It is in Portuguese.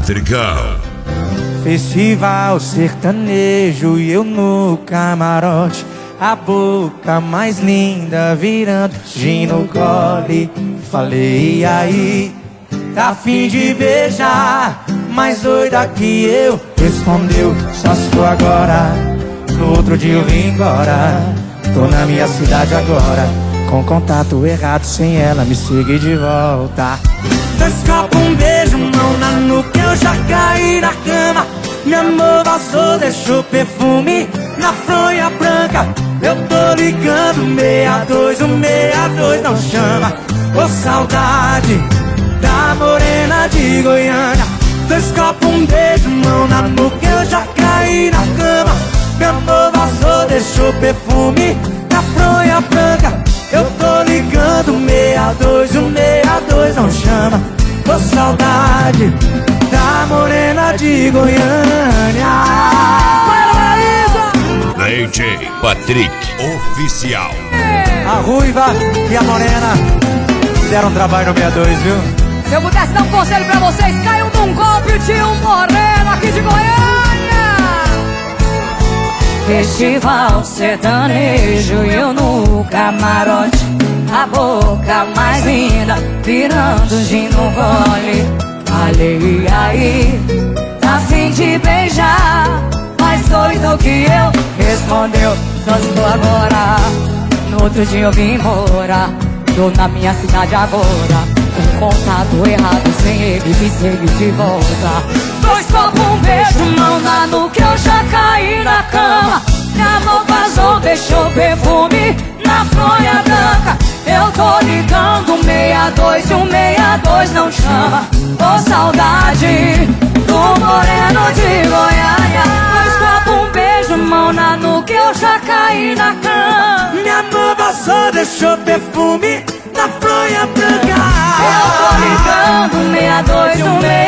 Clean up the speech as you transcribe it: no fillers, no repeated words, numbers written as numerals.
Patricão. Festival sertanejo e eu no camarote, a boca mais linda virando gin no gole. Falei, e aí, tá afim de beijar? Mais doida que eu, respondeu, só se for agora. No outro dia eu vim embora, tô na minha cidade agora, com contato errado, sem ela me seguir de volta. Dois copos, um beijo, mão na nuca, eu já caí na cama. Meu amor vazou, deixou perfume na fronha branca. Eu tô ligando 62, o 62 não chama. Ô saudade da morena de Goiânia. Dois copos, um beijo, mão na nuca, eu já caí na cama. Meu amor vazou, deixou perfume na fronha branca. Eu tô ligando 62, o 62 não chama. Ô saudade da morena de Goiânia. DJ Patrick Oficial. A ruiva e a morena deram trabalho no 62, viu? Se eu pudesse dar um conselho pra vocês, caiam num golpe de um moreno aqui de Goiânia. Festival sertanejo e eu no camarote, a boca mais linda virando gin no gole. Falei, e aí, tá afim de beijar? Mais doido que eu, respondeu, só se for agora. No outro dia eu vim morar, tô na minha cidade agora, com contato errado, sem ele me seguir de volta. Dois copos, um beijo, mão na nuca, eu já caí na cama. Minha mão vazou, deixou perfume na fronha branca. Eu tô ligando 62 e o 62 não chama. Ô saudade do moreno de Goiânia. Dois copos, um beijo, mão na nuca, eu já caí na cama. Minha mão vazou, deixou perfume na fronha branca. Eu tô ligando 62 e o 62